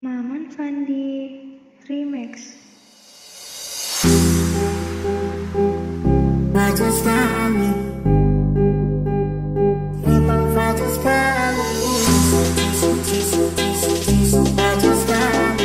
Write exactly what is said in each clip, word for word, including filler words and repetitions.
Maman Fandi Remix. Baju sekali, memang baju sekali. Baju sekali,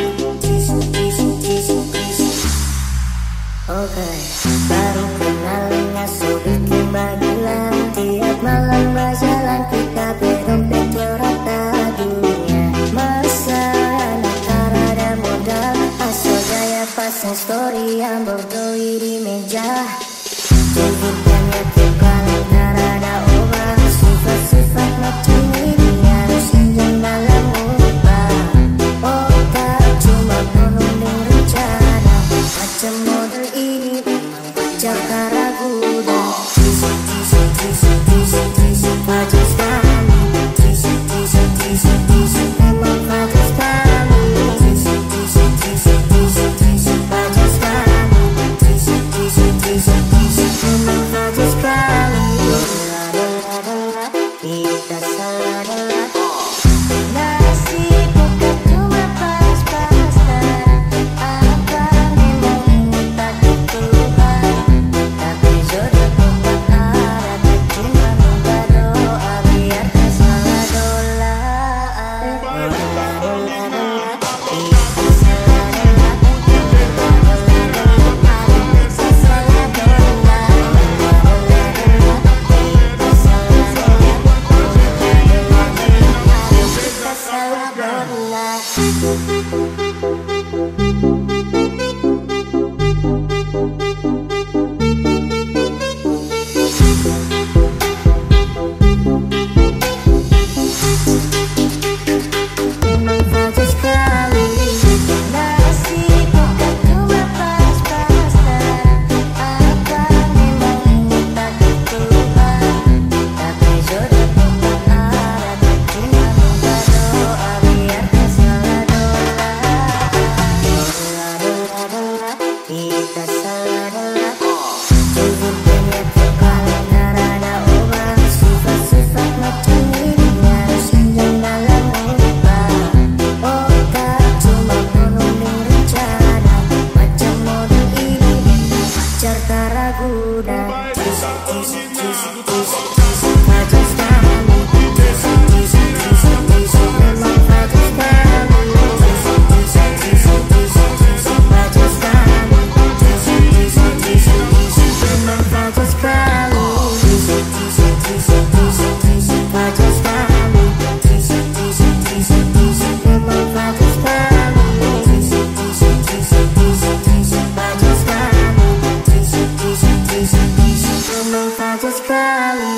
oke. Baru kenal ngasuh bikin bagilan. Tiap malam berjalan kita berompet rata dunia. Masa nakar ada modal, asal gaya pasang story yang berdoi di meja. Jadi banyak kepala ada orang, sifat-sifat macam ini harus senjang dalam ubah. Oh tak cuma penunding rencana, macam model ini memang pacar karaguda. Tisi, tisi, tisi, tisi, tisi, baju sekali. Tisi, tisi, tisi, tisi, memang baju sekali. Tisi, tisi, tisi, tisi, tisi, baju sekali. Tisi, tisi, tisi, tisi, memang baju sekali. Kita salah. Nasi bukan cuma pas-pasan. Apa memang ini takdir Tuhan? Tapi jodoh bukan ada, tak cuma minta doa biar tak salah dola. Kita salah. Kita salah dola. Kita salah dola. Memang baju sekali. Nasi bukan cuma pas-pasan. Apa memang ini takdir Tuhan? Tapi jodoh bukan ada, tak cuma minta doa biar tak salah dola. Dola, dola, dola, kita salah dola. Cukup banyak kepala ada orang, sifat-sifat macam ini harus senjang dalam ubah. Oh tak cuma penunding rencana, macam model ini memang pacar karaguda. Tisi, tisi, tisi, tisi, tisi, baju sekali. Tisi, tisi, tisi, tisi, memang baju sekali. Tisi, tisi, tisi, tisi, tisi, baju sekali. Tisi, tisi, tisi, tisi, memang baju sekali. Tisi, tisi, tisi, tisi, tisi, baju sekali. Tisi, tisi, tisi, tisi, memang baju sekali. Tisi, tisi, tisi, tisi, tisi, baju sekali. Tisi, tisi, tisi, tisi, memang baju sekali.